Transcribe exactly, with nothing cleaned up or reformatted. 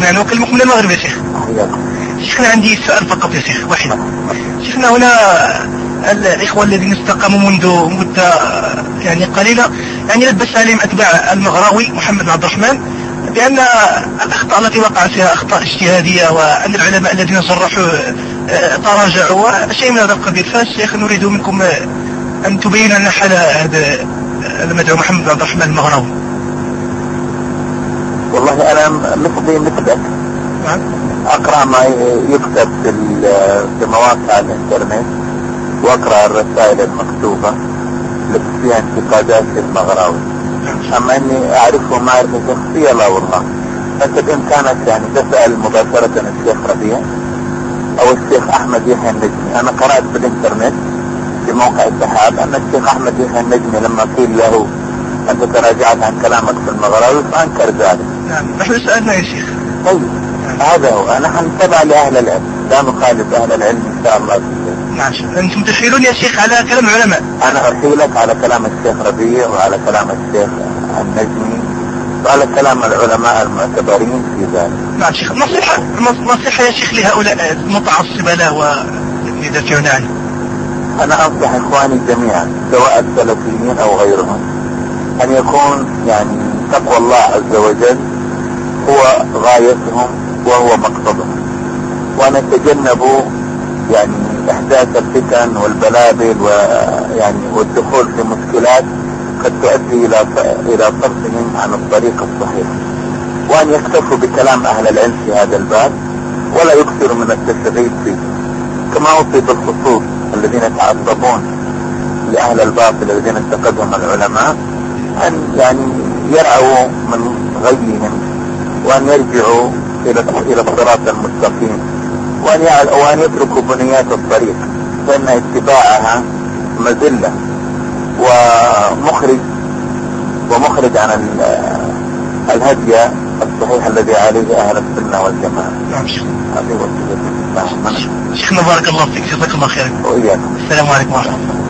شيخنا. أنا أكلمكم من المغرب يا شيخ. شيخنا عندي سؤال فقط يا شيخ واحد. شيخنا هنا الإخوة الذين استقاموا منذ مدة يعني قليلة يعني لبس عليهم أتباع المغراوي محمد عبد الرحمن بأن الأخطاء التي وقع فيها أخطاء اجتهادية وأن العلماء الذين صرحوا تراجعوا وشيء من هذا القبيل. فالشيخ نريد منكم أن تبين لنا حال هذا المدعو محمد عبد الرحمن المغراوي. والله أنا مثلي مثلك أقرأ ما يكتب في مواقع الإنترنت وأقرأ الرسائل المكتوبة التي فيها انتقادات المغراوي. أما أني أعرفه معرفة شخصية لا والله. أنت بإمكانك يعني تسأل مباشرة الشيخ ربيع أو الشيخ أحمد يحيى النجمي. أنا قرأت في الإنترنت في موقع السحاب أن الشيخ أحمد يحيى النجمي لما قيل له أنت تراجعت عن كلامك في المغراوي فأنكر ذلك. نعم نحن سألنا يا شيخ. طيب هذا هو. نحن نتبع لأهل العلم لا نخالف أهل العلم إن شاء الله. نعم أنتم تحيلون يا شيخ على كلام العلماء. أنا أحيلك على كلام الشيخ ربيع وعلى كلام الشيخ النجمي وعلى كلام العلماء المعتبرين في ذلك. نعم شيخ. نصيحة نصيحة يا شيخ لهؤلاء المتعصبة له ويدافعون عنه. أنا أنصح إخواني جميعا سواء السلفيين أو غيرهم أن يكون يعني تقوى الله عز وجل هو غايتهم وهو مقصدهم، وأن يتجنبوا يعني إحداث الفتن والبلابل ويعني والدخول في مشكلات قد تؤدي إلى إلى صرفهم عن الطريق الصحيح، وأن يكتفوا بكلام أهل العلم في هذا الباب ولا يكثروا من التشغيل فيه، كما أوصي بالخصوص الذين يتعصبون لأهل الباطل الذين انتقدهم العلماء أن يعني يرعوا من غيهم وأن يرجعوا إلى إلى الصراط المستقيم وأن وأن يتركوا بنيات الطريق، فإن اتباعها مذلة ومخرج ومخرج عن الهدي الصحيح الذي عليه أهل السنة والجماعة. نعم شيخنا بارك الله فيك جزاك الله خيرا. وإياكم. السلام عليكم ورحمة الله.